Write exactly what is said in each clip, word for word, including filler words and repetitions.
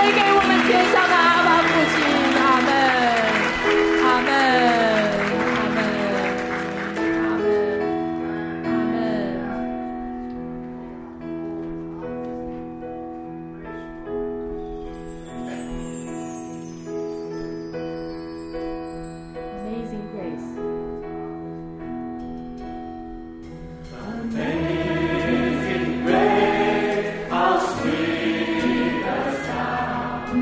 给我们天上的阿爸父亲。阿门，阿门，阿门，阿门，阿门。Amazing grace. Amazing grace, how sweet the sound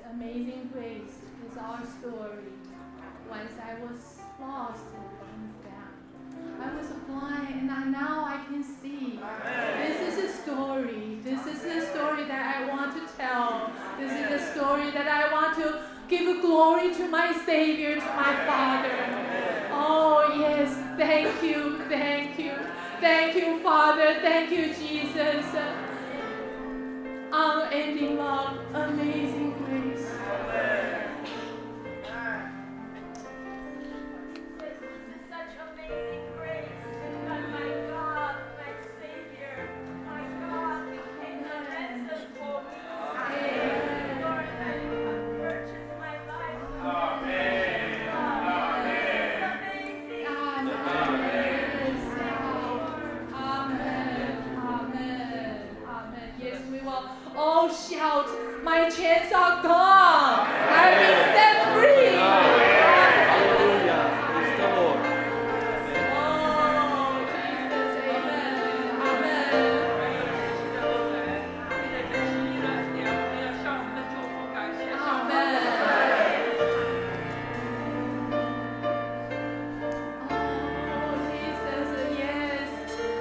Amazing Grace is our story. Once I was lost and found. I was blind and now I can see. This is a story. This is a story that I want to tell. This is a story that I want to give glory to my Savior, to my Father. Oh yes, thank you, thank you. Thank you, Father. Thank you, Jesus. Unending love, amazing grace. Shout, my chains are gone. I've been set free. Hallelujah. Praise the Lord. Oh, Jesus, amen. Amen. Oh, Jesus, yes.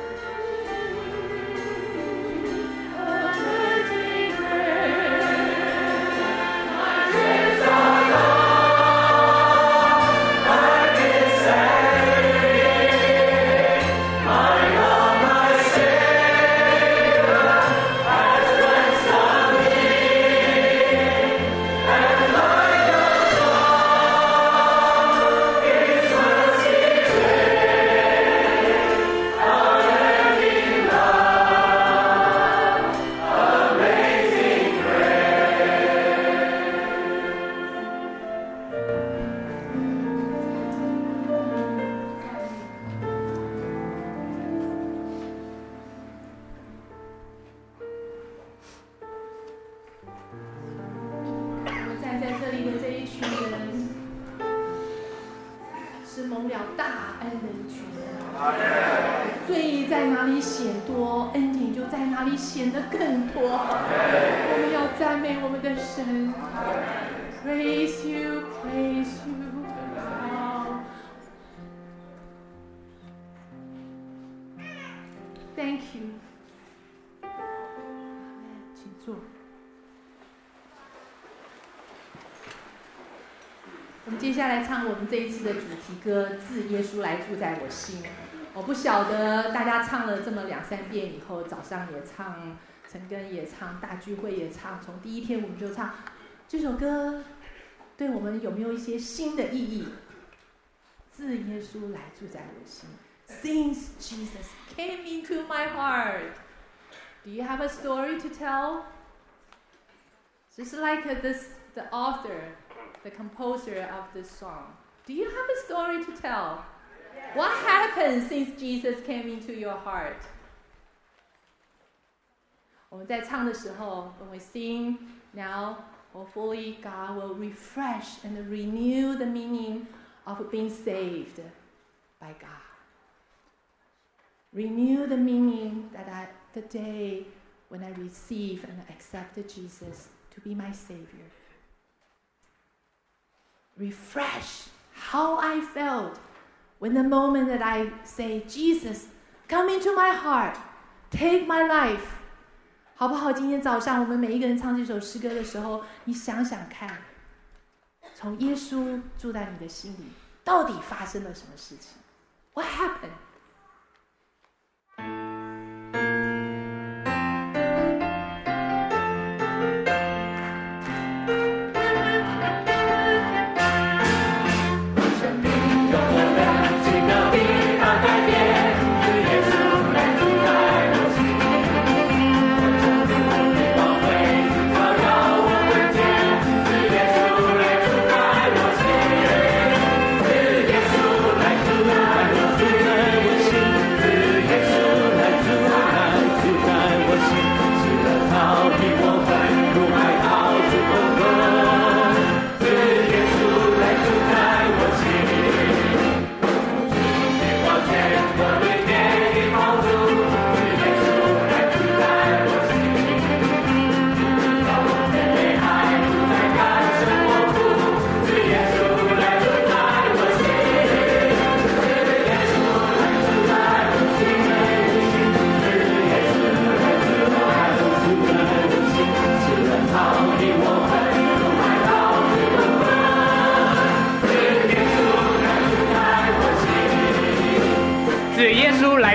Praise you, praise you. Oh. Thank you. 请坐。我们接下来唱我们这一次的主题歌《自耶稣来住在我心》。我不晓得大家唱了这么两三遍以后，早上也唱，陈根也唱，大聚会也唱，从第一天我们就唱这首歌。对我们有没有一些新的意义？自耶稣来住在我心。Since Jesus came into my heart, do you have a story to tell? Just like this, the author, the composer of this song. Do you have a story to tell? What happened since Jesus came into your heart? 我们在唱的时候 when we sing now.Hopefully, God will refresh and renew the meaning of being saved by God. Renew the meaning that I, the day when I receive and accept Jesus to be my Savior. Refresh how I felt when the moment that I say, Jesus, come into my heart, take my life.好不好？今天早上我们每一个人唱这首诗歌的时候，你想想看，从耶稣住在你的心里，到底发生了什么事情 ？What happened? 在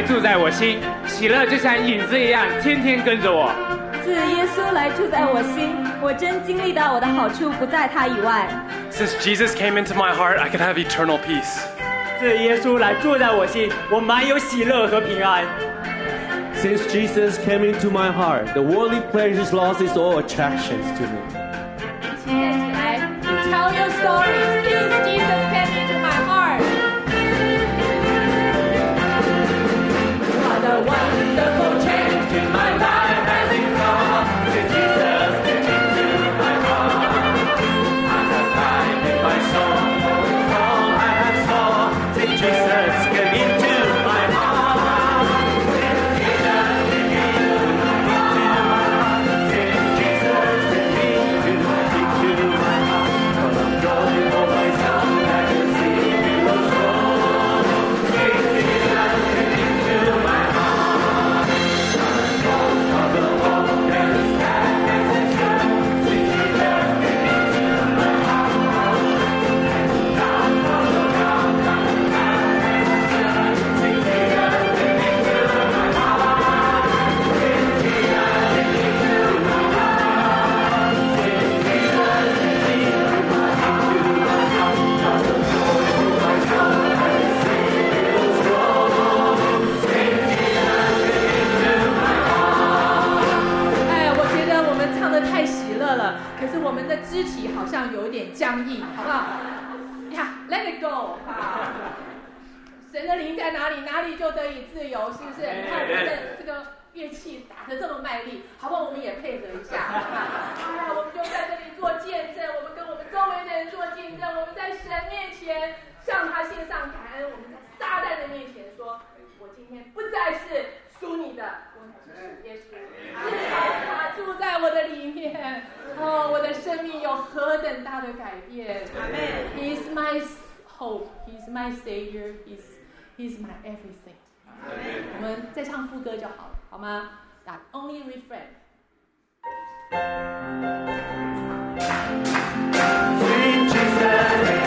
来住在我心，喜乐就像影子一样，天天跟着我。 自耶稣来住在我心，我真经历到我的好处不在他以外。 Since Jesus came into my heart, I could have eternal peace. 自耶稣来住在我心，我满有喜乐和平安。 Since Jesus came into my heart, the worldly pleasures lost its all attractions to me. 现在起来 ，Tell your story. Since Jesus came into my heart. What a wonderful change in my life has it come. Since Jesus came into my heart, I have life in my soul. All I have saw, since Jesus came into my heart.肢体好像有一点僵硬，好不好？呀 ，Let it go 啊！神的灵在哪里，哪里就得以自由，是不是？你看我们的这个乐器打得这么卖力，好不好？我们也配合一下。哎呀，我们就在这里做见证，我们跟我们周围的人做见证，我们在神面前向他献上感恩，我们在撒旦的面前说：我今天不再是属你的，我乃是属耶稣，是他住在我的里面。哦，我的生命有何等大的改变 ！He is my hope, He is my Savior, He's He's my everything. 我们再唱副歌就好了，好吗？ That only refrain. Sweet Jesus.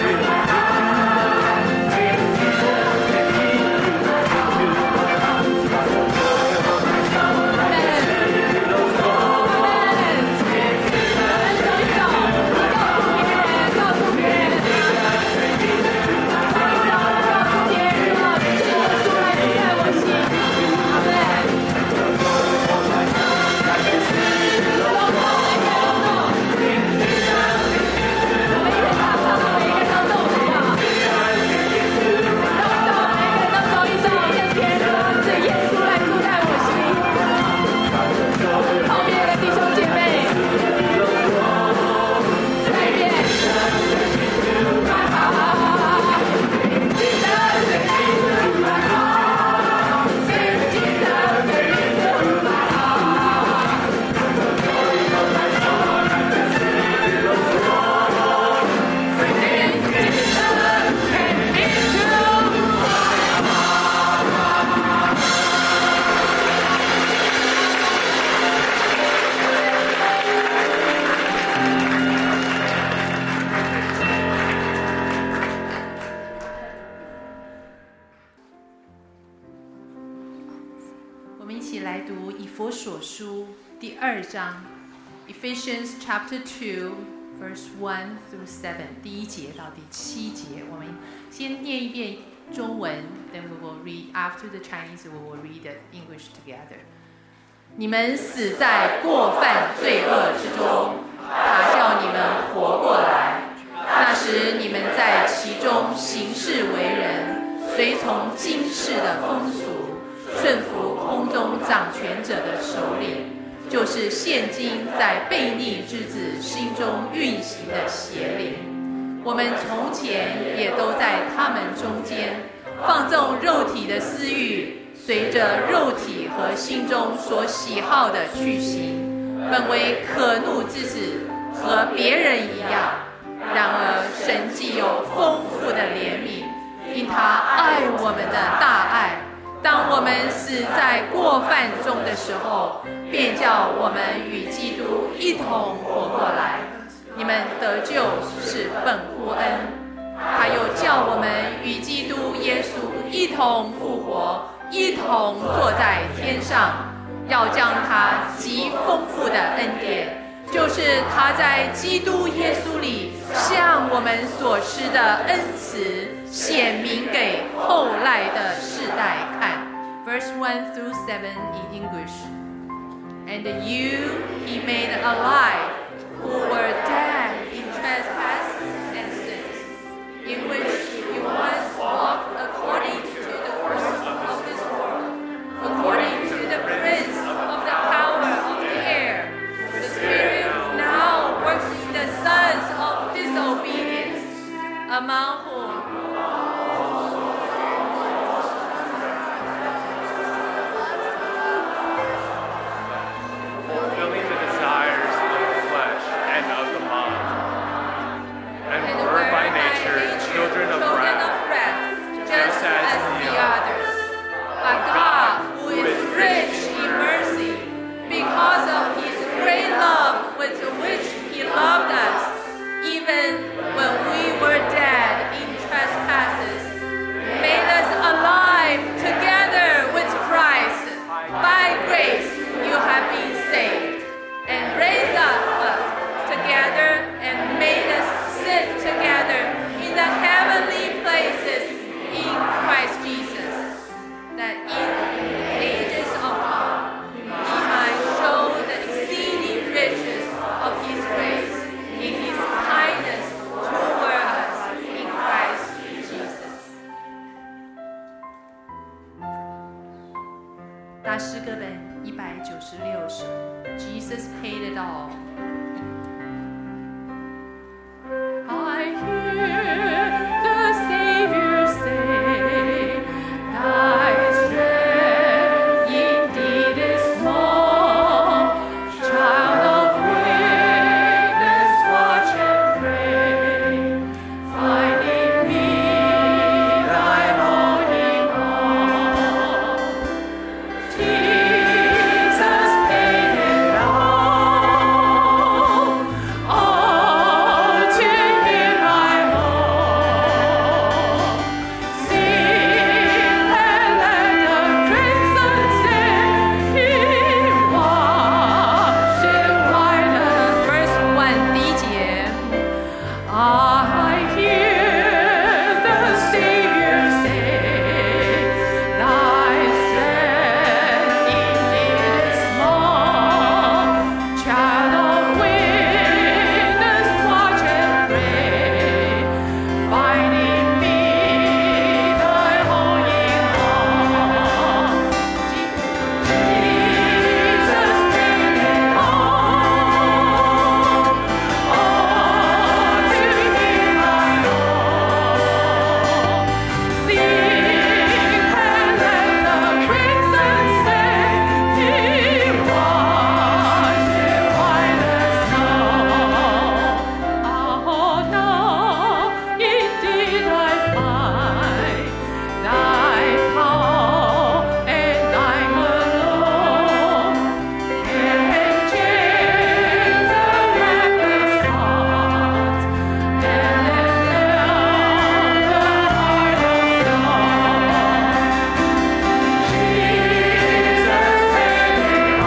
Ephesians chapter two, verse one through seven， 第一节到第七节，我们先念一遍中文 ，then we will read after the Chinese, we will read the English together. 你们死在过犯罪恶之中，他叫你们活过来。那时你们在其中行事为人，随从今世的风俗，顺服空中掌权者的首领。就是现今在悖逆之子心中运行的邪灵，我们从前也都在他们中间，放纵肉体的私欲，随着肉体和心中所喜好的去行，本为可怒之子，和别人一样。然而神既有丰富的怜悯，因他爱我们的大爱，当我们死在过犯中的时候，便叫我们与基督一同活过来。你们得救是本乎恩，他又叫我们与基督耶稣一同复活， 一同坐在天上，要将他极丰富的恩典，就是他在基督耶稣里向我们所施的恩慈，显明给后来的世代看。Verse one through seven in English. And you he made alive, who were dead in trespasses and sins, in which you once walked according to the course of this world, according to the prince of the power of the air, the spirit now works in the sons of disobedience, among whom fulfilling the desires of the flesh and of the mind, and were by nature children of wrath, just as the others. But God, who is rich in mercy, because of his great love with which he loved us, even when we were dead in trespasses, made us alive together with Christ. By grace you have been saved, and raised us together and made us sit together in the heavenly places in Christ Jesus, that in the ages of come he might show the exceeding riches of his grace in his kindness toward us in Christ Jesus. 大诗歌本一百九十六首 Jesus paid it all. I hear the Savior say, Thy strength indeed is small. Child of weakness, watch and pray. Find in me thine own in all. Jesus paid it all. All to him I owe. Sing and let the crimson stain him wash in white as Verse one 第一节 I hear the Savior say, Thy strength indeed is small. Child of weakness, watch and pray. Find in me thy own in all. Jesus paid it all. All to him I owe. Sing and let the crimson stain him wash in white as snow. Oh, now indeed I find thy power and thine alone can change the reckless heart and melt the heart of stone. Jesus paid it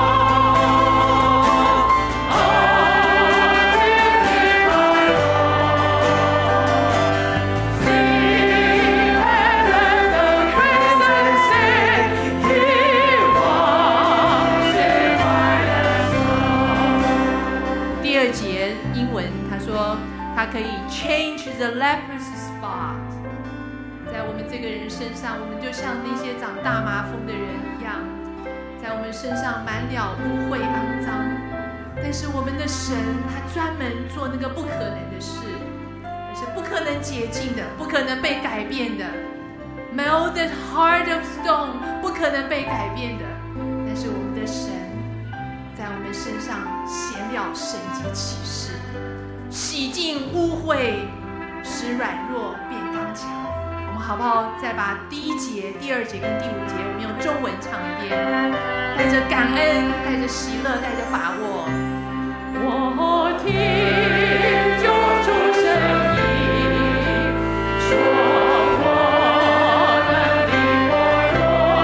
all. All to him I owe. Sing and let the crimson stain him wash in white as snow. 第二节英文他说他可以 change the leprous spot。在我们这个人身上，我们就像那些长大麻风的人一样，在我们身上满了污秽肮脏。但是我们的神，他专门做那个不可能的事，那是不可能洁净的，不可能被改变的。Molded heart of stone， 不可能被改变的。但是我们的神，在我们身上显了神迹奇事，洗净污秽，使软弱变刚强。我们好不好再把第一节、第二节跟第五节，我们用中文唱一遍，带着感恩，带着喜乐，带着把握。我听救主声音，说我能力薄弱。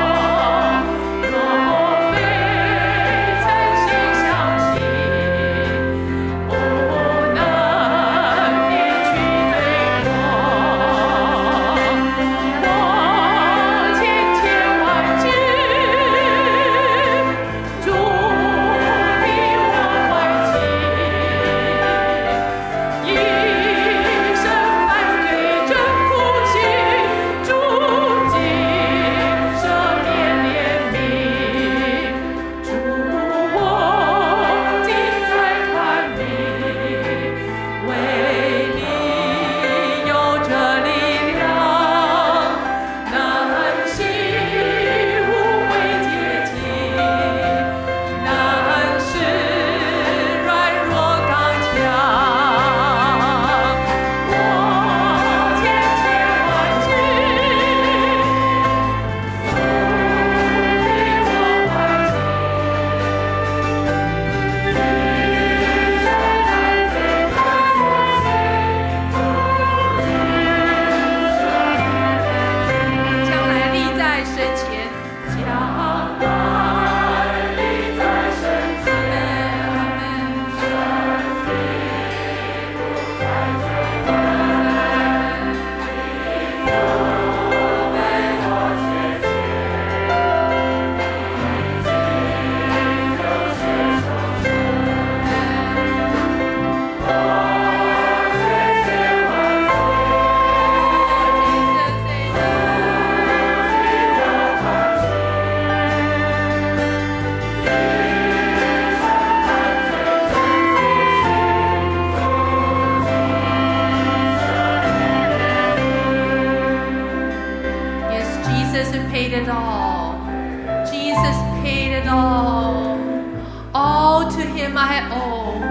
it all. Jesus paid it all. All to him I owe.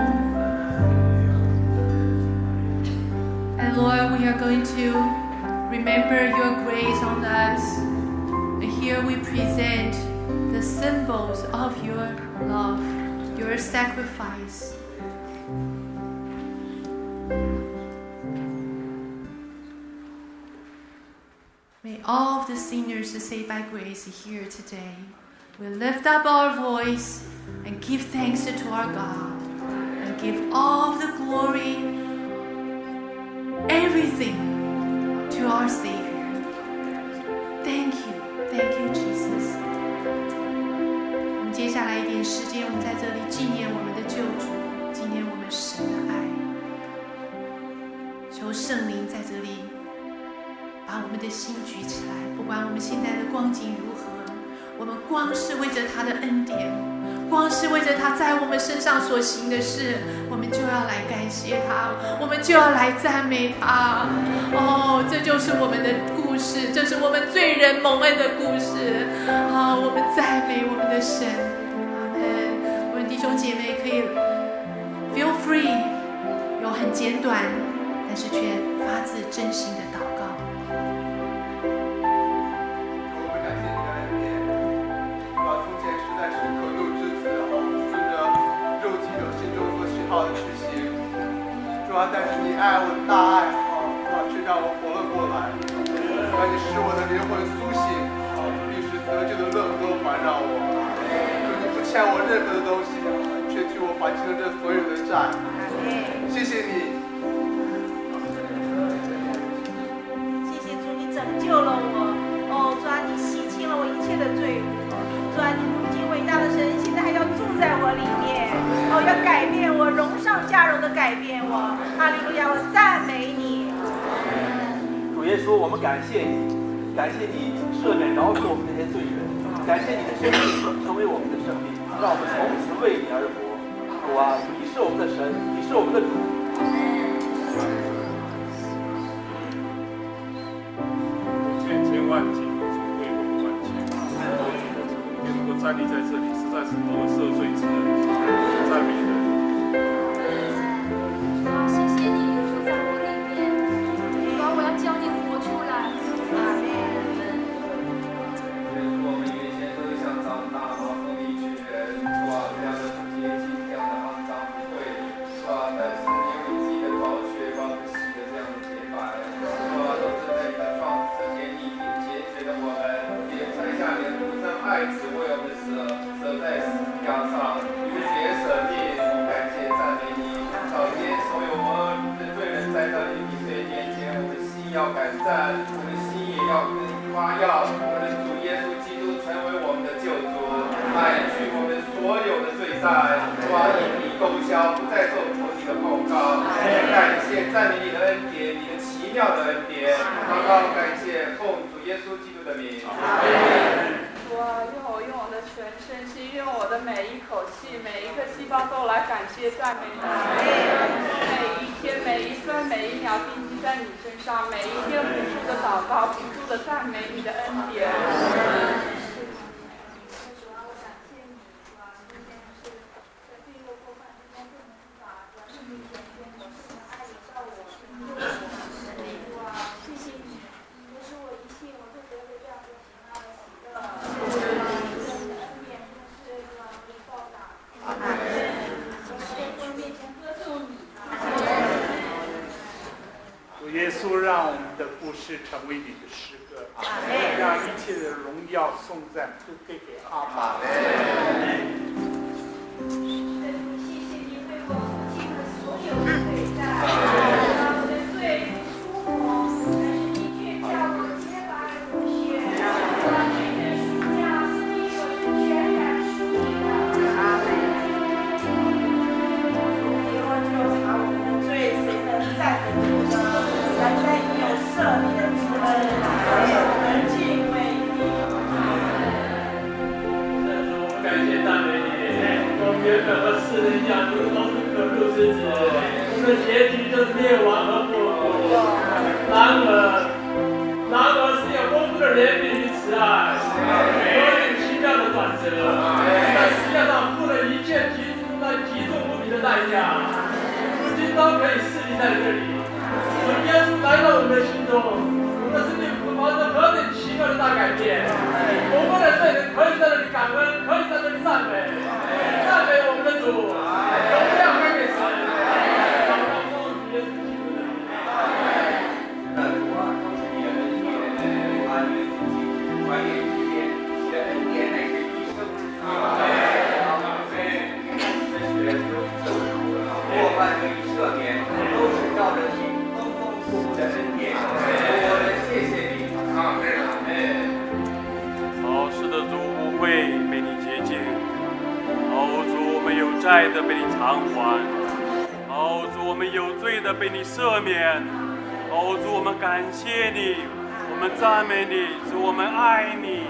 And Lord, we are going to remember your grace on us. And here we present the symbols of your love, your sacrifice. May all of the sinners saved by grace here today will lift up our voice and give thanks to our God and give all of the glory, everything to our Savior. Thank you, thank you, Jesus. 我们接下来一点时间，我们在这里纪念我们的救主，纪念我们神的爱。求圣灵在这里把我们的心举起来，不管我们现在的光景如何，我们光是为着他的恩典，光是为着他在我们身上所行的事，我们就要来感谢他，我们就要来赞美他。哦，这就是我们的故事，这是我们罪人蒙恩的故事。啊、哦，我们赞美我们的神。阿门。我们弟兄姐妹可以 feel free， 有很简短，但是却发自真心的祷告。 但是你爱我的大爱，好，却让我活了过来。主啊，你使我的灵魂苏醒，好，并使得救的乐都环绕我。主，你不欠我任何的东西，却替我还清了这所有的债。谢谢你， 谢谢主，你拯救了我。哦，主啊，你洗清了我一切的罪。主啊，你如今伟大的神现在还要住在我里面。哦，要改变我，荣上加荣的改变我。哈利路亚，我赞美你。 主耶稣，我们感谢你，感谢你赦免饶恕我们这些罪人，感谢你的生命成为我们的生命，让我们从此为你而活。主啊，你是我们的神，你是我们的主。 千千万几为我们赚钱，今天能够站立在这里，实在是多么赦罪之恩，赞美人。 要感赞，我们心也要夸耀我们的主耶稣基督成为我们的救主，买去我们所有的罪债，抓一笔勾销，不再受仇敌的控告。感谢赞美你的恩典，你的奇妙的恩典，祷告感谢奉主耶稣基督的名。 主啊，用我用我的全身心，用我的每一口气，每一个细胞都来感谢赞美你。每一天、每一分、每一秒定睛在你身上，每一天无数的祷告，无数的赞美你的恩典。 耶稣让我们的故事成为你的诗歌，让一切的荣耀颂赞都归给阿爸。 谢谢你为我付尽了所有的罪债，让我的罪不出我，但是你却叫我洁白如雪，我却是属价，你我是全然属你的。阿门。你若就查我们的罪，谁能站得住呢？感谢你有赦免的之恩，我们敬畏你。 感谢赞美你，我们原本和世人一样，如同是可怒之子，我们的结局就是灭亡和祸国。然而，然而是有丰富的怜悯与慈爱。 在这里。主耶稣来到我们的心中，我们的生命发生何等奇妙的大改变。我们的罪人可以在这里感恩，可以在这里赞美，赞美我们的主，荣耀归给神。让我们奉主耶稣基督的名。 那主啊，都是你的恩典，把你的自己传给世界，你的恩典乃是一生之主。阿门。过犯得以赦免，都是照着你丰丰富富的恩典。我们谢谢你，阿门，阿门。 好，是的，主，污秽被你洁净；好，主，我们有债的被你偿还；好，主，我们有罪的被你赦免；好，主，我们感谢你，我们赞美你，主，我们爱你。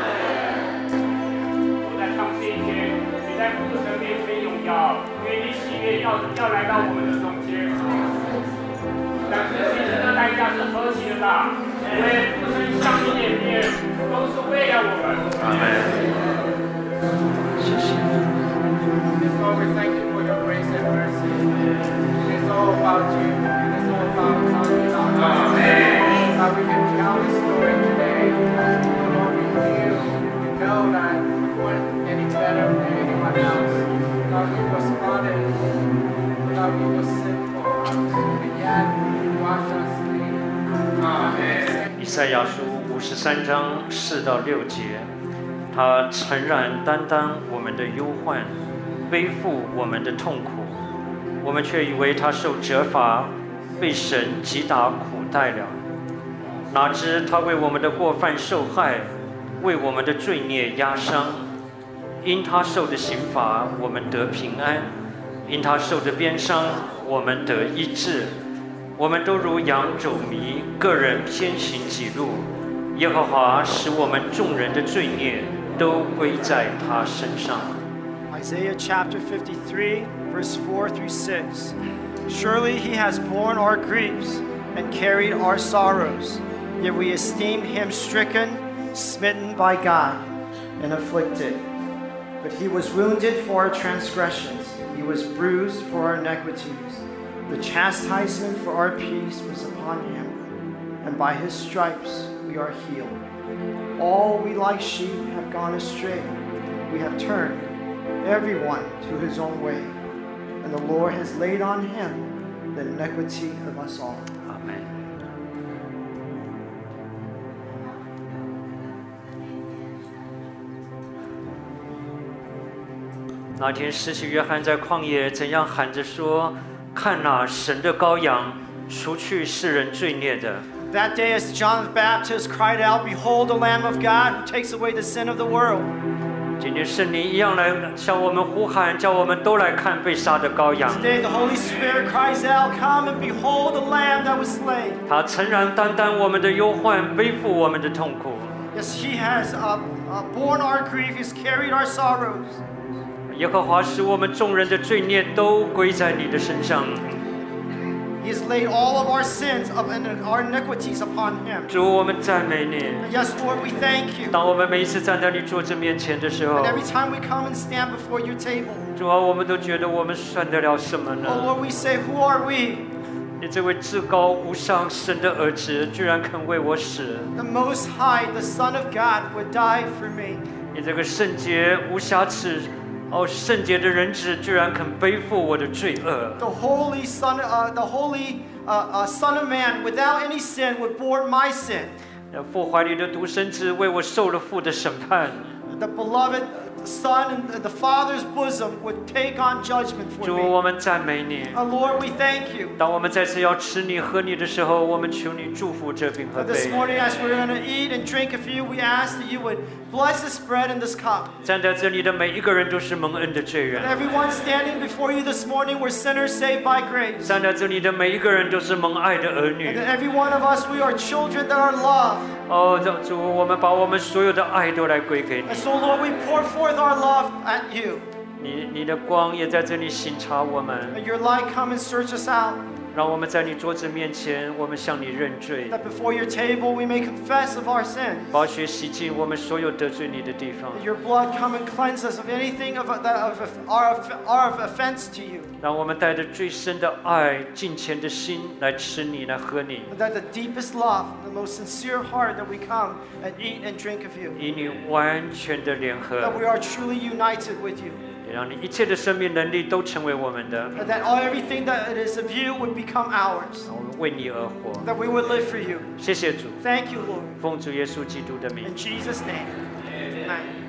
我在唱这一天，你在父神面前荣耀，因为你喜悦要要来到我们的中间。但是牺牲的代价是何其的大，因为父神向你演变，都是为了我们。阿门。 谢谢。Lord, we thank you for your grace and mercy. It's all about you. It's all about talking about you. Amen. God, we can tell this story today. Lord, we feel, we know that we weren't any better than anyone else. God, we were spotted. God, we were sinful. And yet, you washed us clean. Amen. 以赛亚书五十三章四到六节，他诚然担当我们的忧患，背负我们的痛苦，我们却以为他受责罚，被神击打苦待了。哪知他为我们的过犯受害，为我们的罪孽压伤。因他受的刑罚，我们得平安；因他受的鞭伤，我们得医治。我们都如羊走迷，个人偏行己路。耶和华使我们众人的罪孽都归在他身上。 Isaiah chapter fifty-three, verse four through six. Surely he has borne our griefs and carried our sorrows, yet we esteemed him stricken, smitten by God, and afflicted. But he was wounded for our transgressions, he was bruised for our iniquities. The chastisement for our peace was upon him, and by his stripes we are healed. All we like sheep have gone astray. We have turned everyone to his own way, and the Lord has laid on him the iniquity of us all. Amen. 那天，施洗约翰在旷野怎样喊着说：“看哪，神的羔羊，除去世人罪孽的。” That day, as John the Baptist cried out, "Behold, the Lamb of God who takes away the sin of the world." 今天圣灵一样来向我们呼喊，叫我们都来看被杀的羔羊。 Today, the Holy Spirit cries out, "Come and behold the Lamb that was slain." 他诚然担当我们的忧患，背负我们的痛苦。 Yes, He has uh, uh, borne our grief, He's carried our sorrows. 耶和华使我们众人的罪孽都归在你的身上。 He has laid all of our sins up and our iniquities upon him. 主，我们赞美你。 Yes, Lord, we thank you. 当我们每一次站在你桌子面前的时候， And every time we come and stand before your table, 主啊，我们都觉得我们算得了什么呢？ oh Lord, we say, who are we? 你这位至高无上神的儿子，居然肯为我死。 The Most High, the Son of God, would die for me. 你这个圣洁无瑕疵。 哦，圣洁的人子居然肯背负我的罪恶。 The holy Son, uh, the holy uh, uh, Son of Man, without any sin, would bore my sin. 父怀里的独生子为我受了父的审判。 The beloved Son in the Father's bosom would take on judgment for 主， me. 我们赞美你。 Uh, Lord, we thank you. 当我们再次要吃你喝你的时候，我们求你祝福这饼和 Uh, this 杯。 morning, as we're going to eat and drink of you, we ask that you would bless this bread and this cup. 站在这里的每一个人都是蒙恩的罪人。 And everyone standing before you this morning, we're sinners saved by grace. 站在这里的每一个人都是蒙爱的儿 And 女。 that every one of us, we are children that are loved. 哦，主，我们把我们所有的爱都来归给你。 And so, Lord, we pour forth our love at you. 你你的光也在这里省察我们。 Let your light come and search us out. 让我们在你桌子面前，我们向你认罪， That before your table we may confess of our sins. 宝血洗净我们所有得罪你的地方， That your blood come and cleanse us of anything of, that of, of our, our offense to you. 让我们带着最深的爱、敬虔的心来吃你，来喝你， That the deepest love, the most sincere heart that we come and eat and drink of you. 与你完全的联合， That we are truly united with you. 也让你一切的生命能力都成为我们的， And that all, everything that it is of you would become ours. 我们为你而活。 That we would live for you. 谢谢主， Thank you, Lord. 奉主耶稣基督的名 In Jesus' name. Amen.